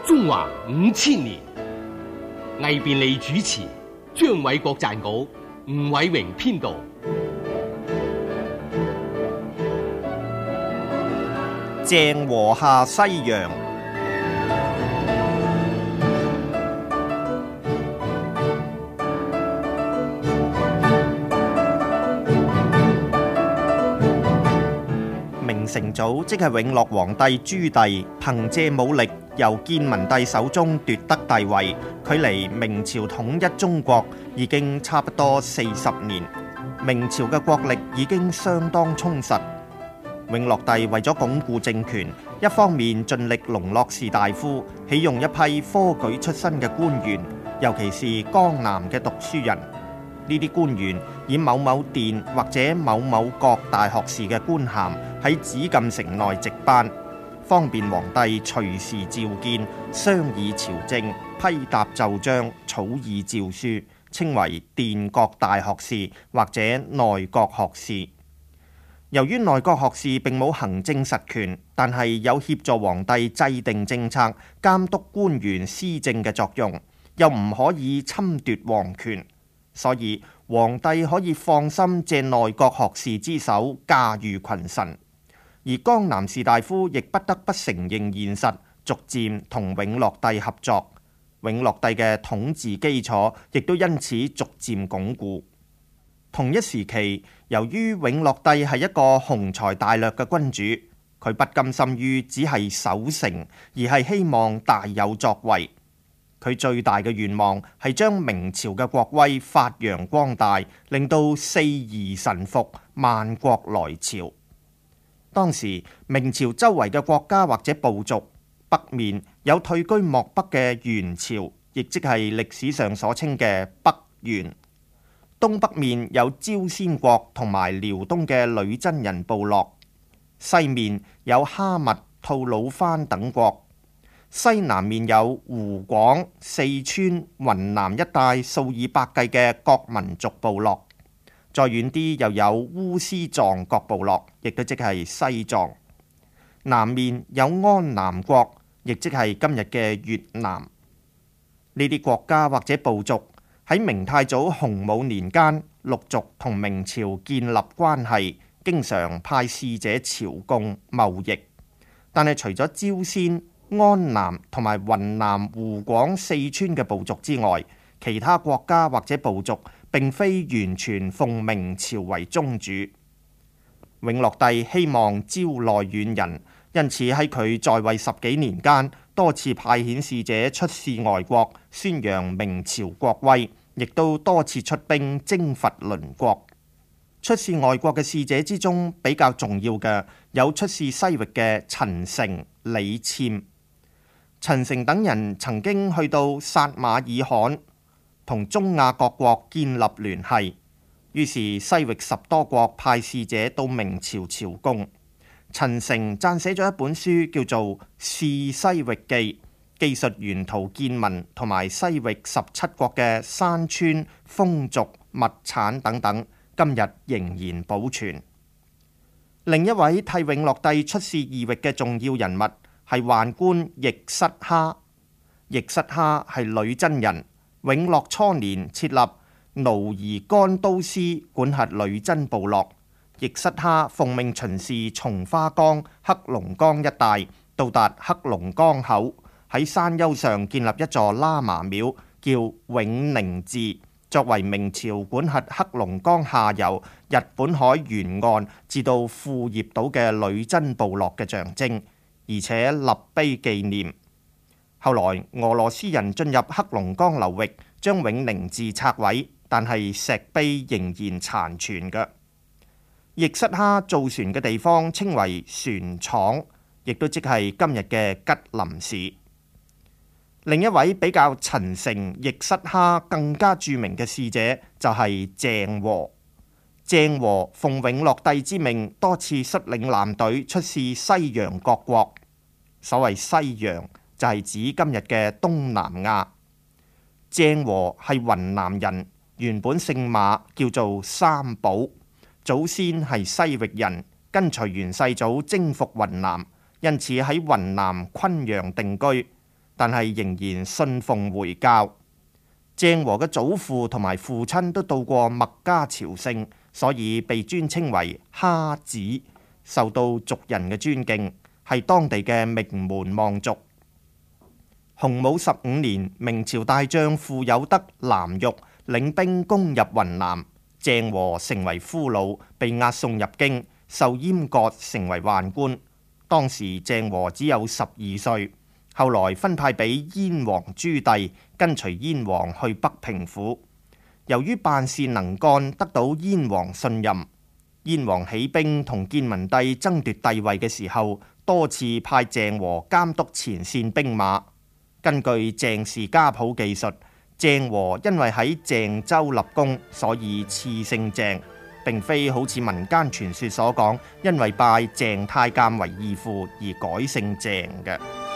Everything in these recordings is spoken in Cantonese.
中華5000年，魏便利主持，張偉國撰稿，吳偉榮編導。 鄭和下西洋。明成祖即係永樂皇帝朱棣，憑借武力由建文帝手中奪得帝位，距離明朝統一中國已經差不多40年。明朝嘅國力已經相當充實。永樂帝為咗鞏固政權，一方面盡力籠絡士大夫，起用一批科舉出身嘅官員，尤其是江南嘅讀書人。呢啲官員以某某殿或者某某各大學士嘅官銜喺紫禁城內值班，方便皇帝隨時召見、商議朝政、批答奏章、草擬詔書，稱為殿閣大學士或者內閣學士。由於內閣學士並冇行政實權，但係有協助皇帝制定政策、監督官員施政嘅作用，又唔可以侵奪皇權，所以皇帝可以放心借內閣學士之手駕馭群臣。而江南士大夫亦不得不承認現實，逐漸同永樂帝合作，永樂帝嘅統治基礎亦都因此逐漸鞏固。同一時期，由於永樂帝係一個雄才大略嘅君主，佢不甘心於只係守成，而係希望大有作為。佢最大嘅願望係將明朝嘅國威發揚光大，令到四夷臣服，萬國來朝。當時明朝周圍嘅國家或者部族，北面有退居漠北嘅元朝，亦即係歷史上所稱嘅北元。東北面有朝鮮國同埋遼東嘅女真人部落，西面有哈密、吐魯番等國，西南面有湖廣、四川、雲南一帶數以百計嘅各民族部落，再遠啲又有烏斯藏各部落，亦都即係西藏。南面有安南國，亦即係今日嘅越南。呢啲國家或者部族喺明太祖洪武年間，陸續同明朝建立關係，經常派使者朝貢貿易。但係除咗朝鮮、安南同埋雲南、湖廣、四川嘅部族之外，其他國家或者部族並非完全奉明朝為宗主。永樂帝希望招來遠人，因此喺佢在位10幾年間，多次派遣使者出使外國，宣揚明朝國威。亦都多次出兵征伐鄰國。出使外國嘅使者之中，比較重要嘅有出使西域嘅陳誠、李纨。陳誠等人曾經去到撒馬爾罕，同中亞各國建立聯繫，於是西域10多國派使者到明朝朝貢。陳誠撰寫咗一本書叫做《試西域記》，記述沿途見聞同埋西域17國嘅山川、風俗、物產等等，今日仍然保存。另一位替永樂帝出使異域嘅重要人物係宦官易失哈。易失哈係女真人，永樂初年設立奴兒干都司管轄女真部落。易失哈奉命巡視松花江、黑龍江一帶，到達黑龍江口，喺山丘上建立一座喇嘛廟，叫永寧寺，作為明朝管轄黑龍江下游、日本海沿岸至到庫頁島嘅女真部落嘅象徵，而且立碑紀念。後來俄羅斯人進入黑龍江流域，將永寧寺拆毀，但係石碑仍然殘存嘅。易失哈造船嘅地方稱為船廠，亦都即係今日嘅吉林市。另一位比較陳誠、易失哈更加著名嘅使者就係鄭和。鄭和奉永樂帝之命，多次率領艦隊出使西洋各國。所謂西洋就係指今日嘅東南亞。鄭和係雲南人，原本姓馬，叫做三寶，祖先係西域人，跟隨元世祖征服雲南，因此喺雲南昆陽定居。 但係仍然信奉回教。鄭和嘅祖父同埋父親都到過麥加朝聖，所以被尊稱為哈子，受到族人嘅尊敬，係當地嘅名門望族。洪武15年，明朝大將傅有德藍玉領兵攻入雲南，鄭和成為俘虜，被押送入京，受閹割成為宦官。當時鄭和只有12歲，後來分派俾燕王朱棣，跟隨燕王去北平府。由於辦事能幹，得到燕王信任。燕王起兵同建文帝爭奪帝位嘅時候，多次派鄭和監督前線兵馬。根據鄭氏家譜記述，鄭和因為喺鄭州立功，所以賜姓鄭，並非好似民間傳說所講，因為拜鄭太監為義父而改姓鄭嘅。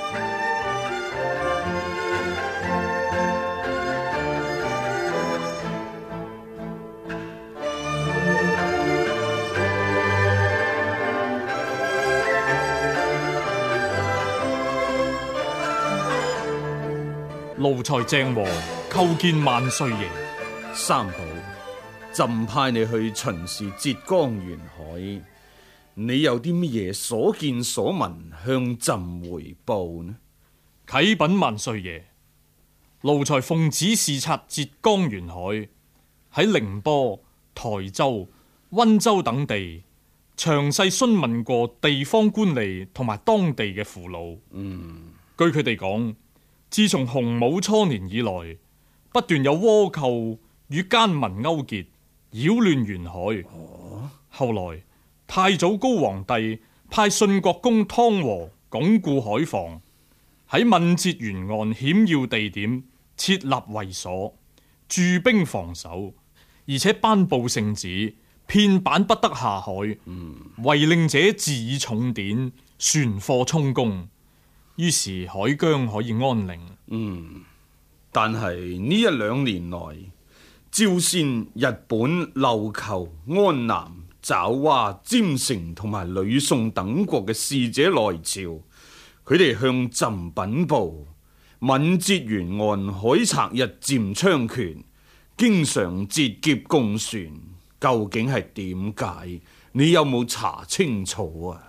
奴才鄭和叩見萬歲爺。 三寶，朕派你去巡視浙江沿海，你有啲乜嘢所見所聞向朕回報呢？ 啟稟萬歲爺，奴才奉旨視察浙江沿海，喺寧波、台州、溫州等地詳細詢問過地方官吏同埋當地嘅俘虜。據佢哋講，自從洪武初年以來，不斷有倭寇與奸民勾結，擾亂沿海。後來太祖高皇帝派信國公湯和鞏固海防，喺閩浙沿岸險要地點設立衛所，駐兵防守，而且頒布聖旨，片板不得下海。違令者治以重典，船貨充公。於是海疆可以安寧。 但係呢1-2年來，朝鮮、日本、琉球、安南、爪哇、占城同埋呂宋等國嘅使者來朝，佢哋向朕稟報，閩浙沿岸海賊日漸猖獗，經常截劫共船，究竟係點解？你有冇查清楚啊？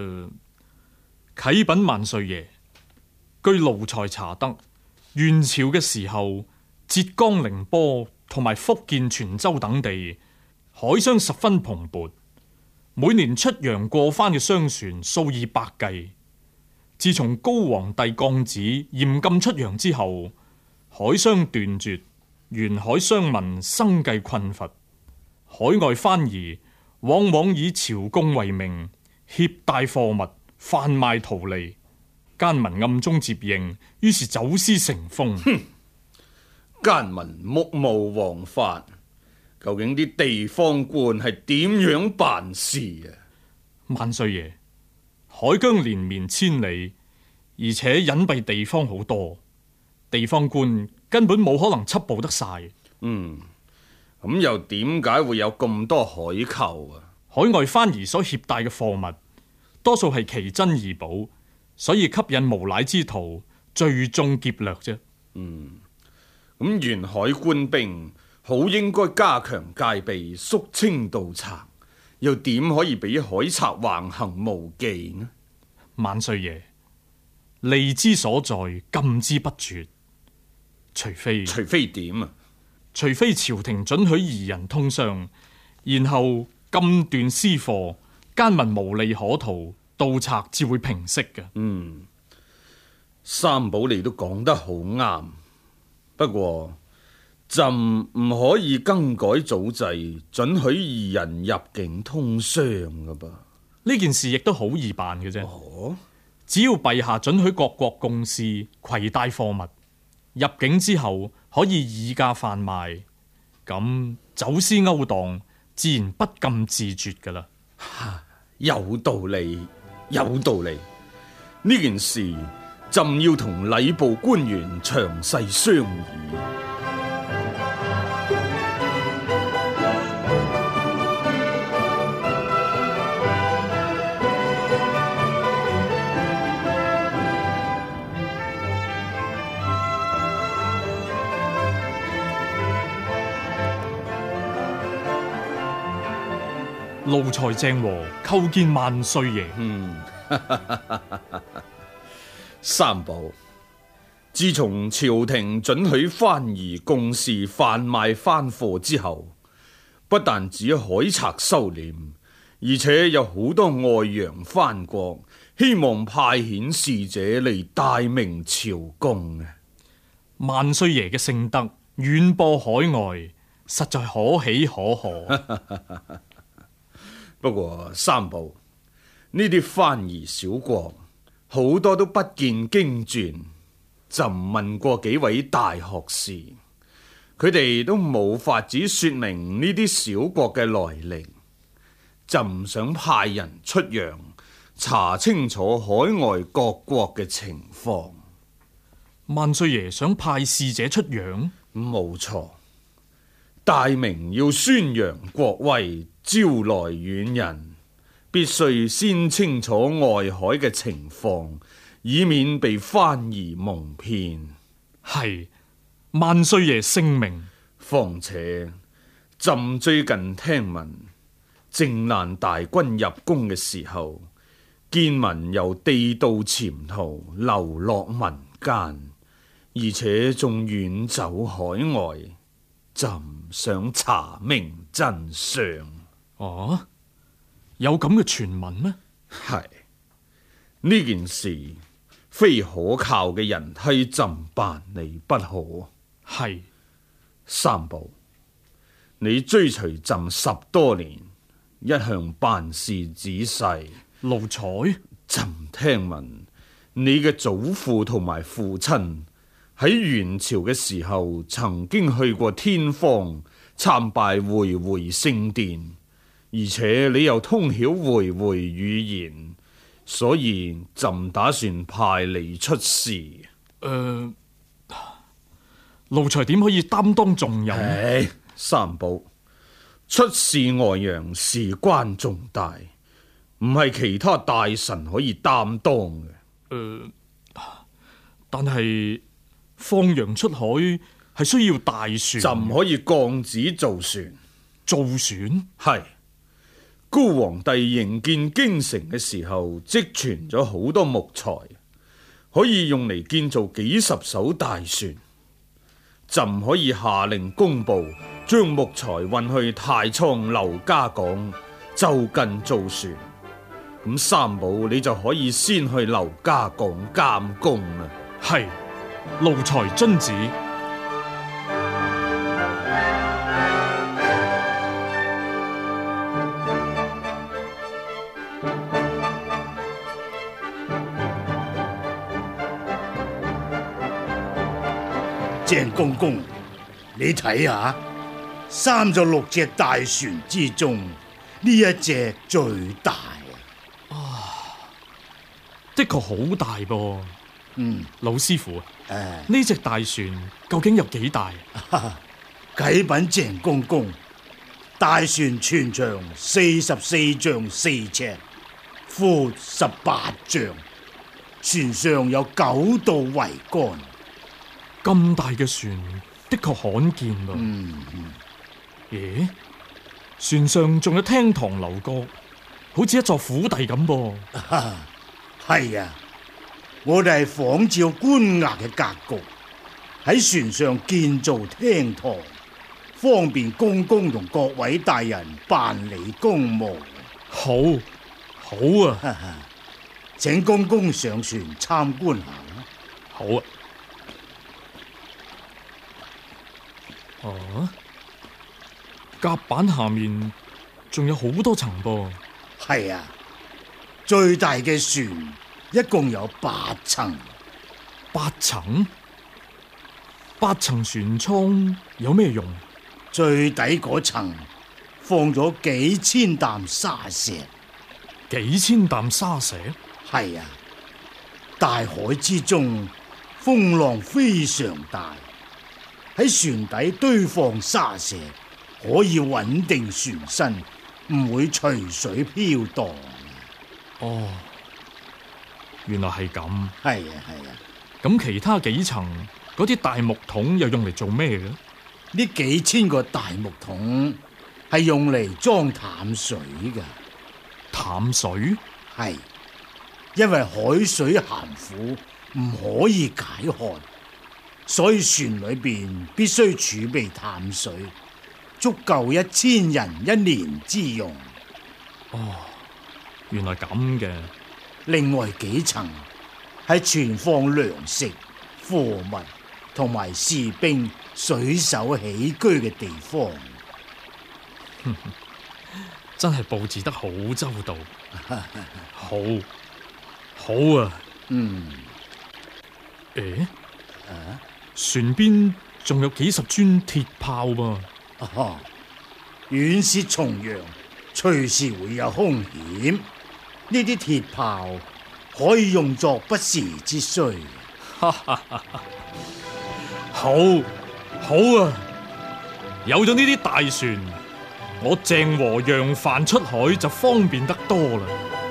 啟稟萬歲爺，據奴才查得，元朝嘅時候，浙江寧波同埋福建泉州等地海商十分蓬勃，每年出洋過番嘅商船數以百計。自從高皇帝降旨嚴禁出洋之後，海商斷絕，沿海商民生計困乏，海外番兒往往以朝貢為名，攜帶貨物販賣圖利，奸民暗中接應，於是走私成風。 奸民目無王法，究竟啲地方官係點樣辦事啊？ 萬歲爺，海疆連綿千里，而且隱蔽地方好多，地方官根本冇可能緝捕得晒。 咁又點解會有咁多海寇啊？ 海外番兒所攜帶嘅貨物，多數係奇珍異寶，所以吸引無賴之徒聚眾劫掠啫。 咁沿海官兵好應該加強戒備，肅清盜賊，又點可以俾海賊橫行無忌呢？ 萬歲爺，利之所在，禁之不絕。除非點啊？ 除非朝廷准許夷人通商，然後禁斷私貨，奸民無利可圖，盜賊至會平息嘅。 三寶你都講得好啱，不過朕唔可以更改祖制，准許夷人入境通商噶噃。 呢件事亦都好易辦嘅啫。只要陛下准許各國共事攜帶貨物入境之後，可以議價販賣，咁走私勾當自然不禁自絕噶啦。 有道理，有道理。呢件事朕要同禮部官員詳細商議。 奴才鄭和叩見萬歲爺。 三寶，自從朝廷准許番兒共事販賣番貨之後，不但只海賊收斂，而且有好多外洋藩國希望派遣使者嚟大明朝貢。 萬歲爺嘅聖德遠播海外，實在可喜可賀。 不過三寶，呢啲番兒小國好多都不見經傳，朕問過幾位大學士，佢哋都冇法子說明呢啲小國嘅來歷。朕想派人出洋查清楚海外各國嘅情況。 萬歲爺想派使者出洋？ 冇錯，大明要宣揚國威，招來遠人，必須先清楚外海嘅情況，以免被番兒蒙騙。 係，萬歲爺聖明。 況且朕最近聽聞靖難大軍入宮嘅時候，見聞由地道潛逃，流落民間，而且仲遠走海外。朕想查明真相。 哦，有咁嘅傳聞咩？ 係，呢件事非可靠嘅人替朕辦理不可。 係。 三寶，你追隨朕10多年，一向辦事仔細。 奴才， 朕聽聞你嘅祖父同埋父親喺元朝嘅時候，曾經去過天方參拜回回聖殿，而且你又通曉回回語言，所以朕打算派你出使。 奴才點可以擔當重任？ 三寶，出使外洋事關重大，唔係其他大臣可以擔當嘅。 但係放洋出海係需要大船， 就唔可以降旨造船。 造船？ 係。高皇帝營建京城嘅時候，積存咗好多木材，可以用嚟建造幾十艘大船。朕可以下令工部將木材運去太倉劉家港，就近造船。咁三寶你就可以先去劉家港監工啦。 係，奴才遵旨。 鄭公公，你睇下，36隻大船之中，呢一隻最大的確好大噃。老師傅， 呢隻大船究竟有幾大？ 啟稟鄭公公，大船全長44丈4尺，闊18丈，船上有9道桅杆。 咁大嘅船的確罕見噃。咦？船上仲有廳堂樓閣，好似一座府邸咁噃。 係啊，我哋係仿照官衙嘅格局，喺船上建造廳堂，方便公公同各位大人辦理公務。 好啊， 請公公上船參觀下。 好啊。甲板下面仲有好多層噃。 係啊，最大嘅船一共有8層。 8層？8層船艙有咩用？ 最底嗰層放咗幾千擔沙石。 幾千擔沙石？ 係啊，大海之中風浪非常大，喺船底堆放沙石，可以穩定船身，唔會隨水飄蕩。 哦，原來係咁。 係啊。 咁其他幾層嗰啲大木桶又用嚟做咩嘅？ 呢幾千個大木桶係用嚟裝淡水㗎。 淡水？ 係，因為海水鹹苦，唔可以解渴，所以船裏邊必須儲備淡水，足夠1000人1年之用。 哦，原來咁嘅。 另外幾層係存放糧食、貨物同埋士兵、水手起居嘅地方。 真係佈置得好周到。好，好啊。誒，船邊仲有幾十尊鐵炮噃。 遠涉重洋，隨時會有兇險。呢啲鐵炮可以用作不時之需。 好，好啊！有咗呢啲大船，我鄭和揚帆出海就方便得多啦。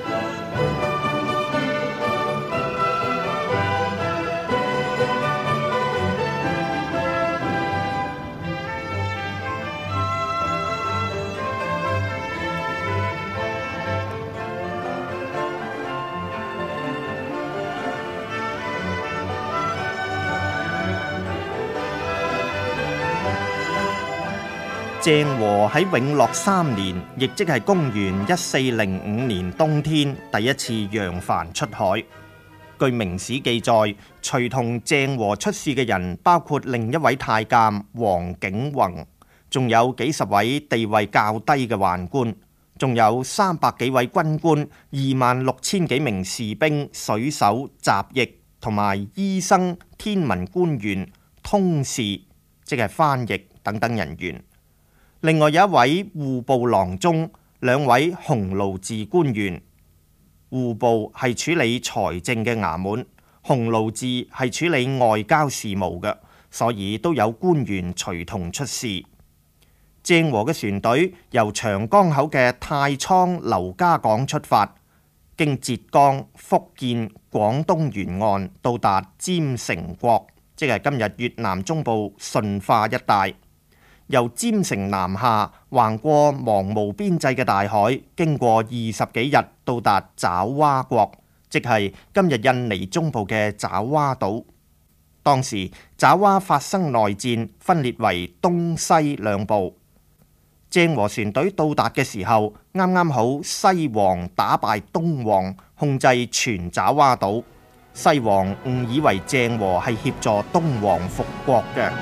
鄭和喺永樂3年，亦即係公元1405年冬天，第一次揚帆出海。據明史記載，隨同鄭和出使嘅人包括另一位太監黃景宏，仲有幾十位地位較低嘅宦官，仲有300幾位軍官、26000幾名士兵、水手、雜役同埋醫生、天文官員、通事，即係翻譯等等人員。另外有一位戶部郎中，2位鴻臚寺官員。戶部係處理財政嘅衙門，鴻臚寺係處理外交事務嘅，所以都有官員隨同出使。鄭和嘅船隊由長江口嘅太倉劉家港出發，經浙江、福建、廣東沿岸到達占城國，即係今日越南中部順化一帶。由占城南下，橫過茫無邊際嘅大海，經過20幾日，到達爪哇國，即係今日印尼中部嘅爪哇島。當時爪哇發生內戰，分裂為東西兩部。鄭和船隊到達嘅時候，啱啱好西王打敗東王，控制全爪哇島。西王誤以為鄭和係協助東王復國嘅。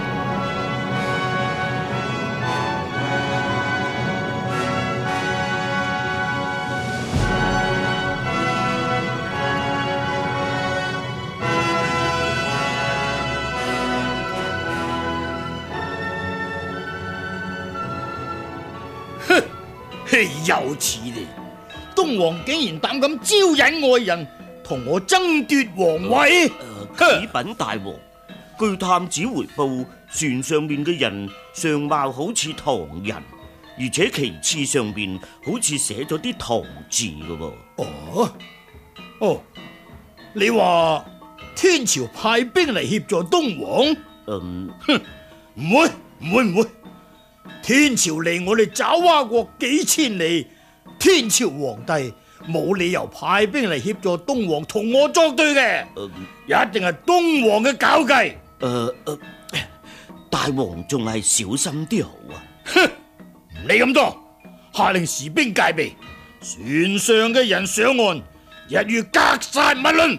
有此理！東王竟然膽敢招引外人，同我爭奪皇位。 啟稟大王，據探子回報，船上面嘅人相貌好似唐人，而且旗幟上面好似寫咗啲唐字嘅。 哦，你話天朝派兵嚟協助東王？唔會。天朝離我哋爪哇國幾千里，天朝皇帝冇理由派兵嚟協助東王同我作對嘅，一定係東王嘅搞計。 大王仲係小心啲好啊！ 唔理咁多，下令士兵戒備，船上嘅人上岸，一於格殺勿論。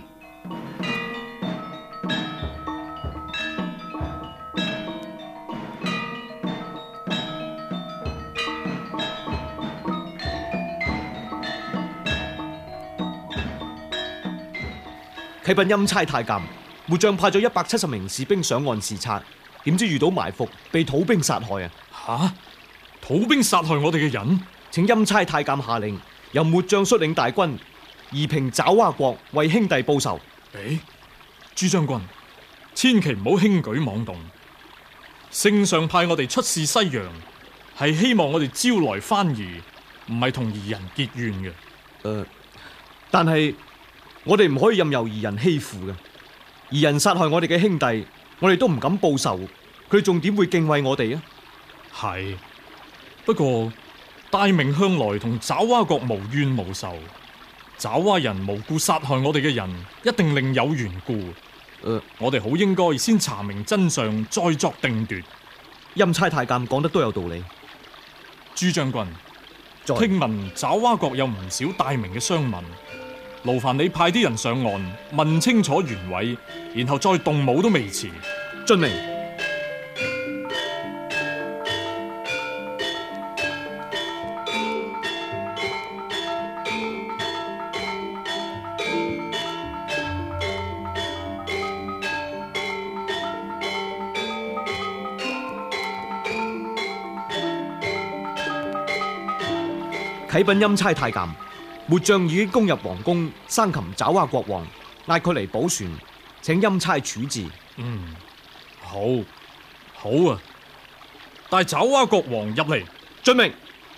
啟稟欽差太監，末將派咗170名士兵上岸視察，點知遇到埋伏，被土兵殺害啊！ 吓，土兵殺害我哋嘅人？ 請欽差太監下令，由末將率領大軍移平爪哇國，為兄弟報仇。 朱將軍，千祈唔好輕舉妄動。聖上派我哋出使西洋，係希望我哋招來番兒，唔係同夷人結怨嘅。 但係我哋唔可以任由夷人欺負嘅。夷人殺害我哋嘅兄弟，我哋都唔敢報仇，佢仲點會敬畏我哋啊？ 係， 不過大明向來同爪哇國無冤無仇，爪哇人無故殺害我哋嘅人，一定另有緣故。我哋好應該先查明真相，再作定奪。 欽差太監講得都有道理。 朱將軍，聽聞爪哇國有唔少大明嘅商民，勞煩你派啲人上岸問清楚原委，然後再動武都未遲。 遵命。啟禀欽差太監，末將已經攻入皇宮，生擒爪哇國王，嗌佢嚟保船，請欽差處置。 好，好啊！帶爪哇國王入嚟。 遵命。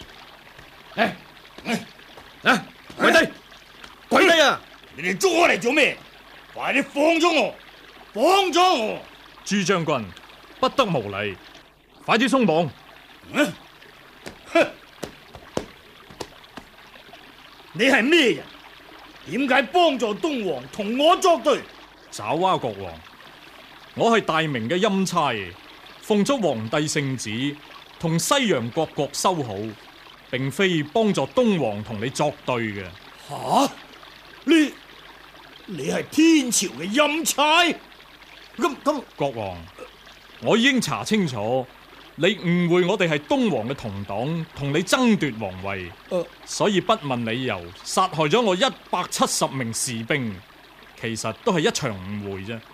跪低，跪低啊！ 你哋捉我嚟做咩？快啲放咗我！放咗我！ 朱將軍，不得無禮，快啲鬆綁。 你係咩人？點解幫助東王同我作對？ 爪哇國王，我係大明嘅欽差，奉咗皇帝聖旨，同西洋各國修好，並非幫助東王同你作對嘅。 吓？你係天朝嘅欽差？咁， 國王，我已經查清楚。你誤會我哋係東王嘅同黨，同你爭奪皇位，所以不問理由殺害咗我170名士兵，其實都係一場誤會啫。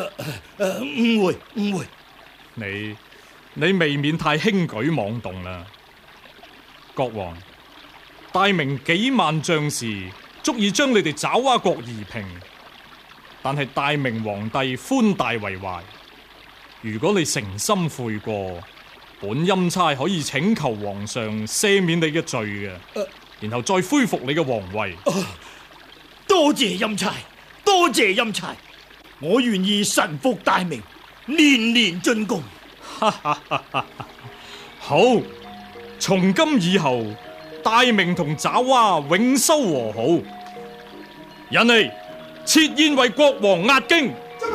誤會。 你未免太輕舉妄動啦，國王。大明幾萬將士足以將你哋爪哇國夷平，但係大明皇帝寬大為懷，如果你誠心悔過，本欽差可以請求皇上赦免你嘅罪嘅，然後再恢復你嘅皇位。 多謝欽差，多謝欽差，我願意臣服大明，年年進貢。 好，從今以後，大明同爪哇永修和好。人嚟，設宴為國王壓驚。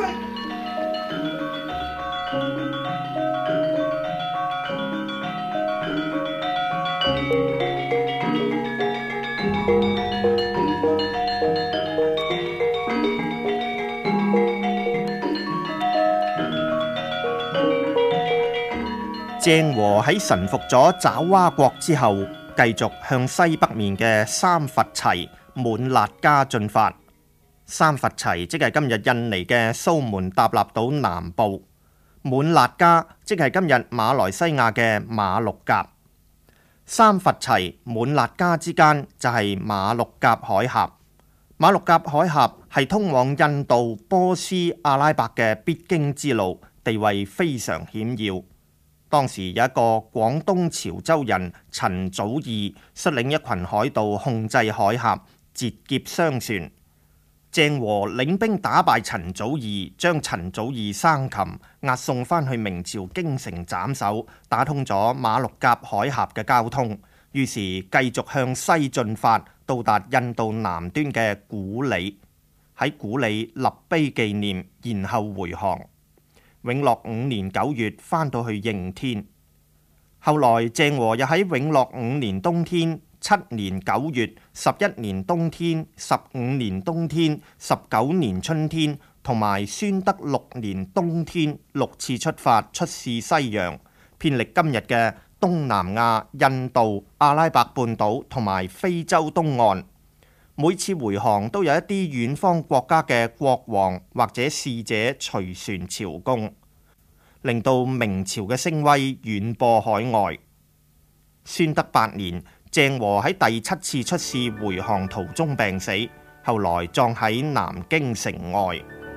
鄭和喺臣服咗爪哇國之後，繼續向西北面嘅三佛齊、滿剌加進發。三佛齊即係今日印尼嘅蘇門答臘島南部，滿剌加即係今日馬來西亞嘅馬六甲。三佛齊、滿剌加之間就係馬六甲海峽。馬六甲海峽係通往印度、波斯、阿拉伯嘅必經之路，地位非常險要。當時有一個廣東潮州人陳祖義率領一群海盜控制海峽，截劫商船。鄭和領兵打敗陳祖義，將陳祖義生擒，押送返去明朝京城斬首，打通咗馬六甲海峽嘅交通。於是繼續向西進發，到達印度南端嘅古里，喺古里立碑紀念，然後回航。永樂5年9月返到去應天。後來鄭和又喺永樂5年冬天、7年9月、11年冬天、15年冬天、19年春天同埋宣德6年冬天6次出發，出使西洋，遍歷今日嘅東南亞、印度、阿拉伯半島同埋非洲東岸。每次回航都有一啲遠方國家嘅國王或者使者隨船朝貢，令到明朝嘅聲威遠播海外。宣德8年，鄭和喺第7次出使回航途中病死，後來葬喺南京城外。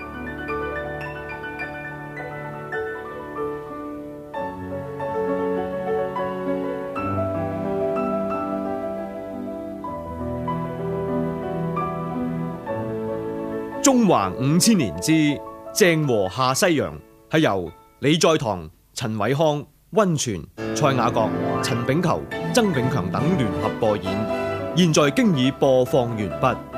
中華5000年之鄭和下西洋係由李在堂、陳偉康、 溫泉、蔡雅閣、陳炳球、曾永強等聯合播演，現在經已播放完畢。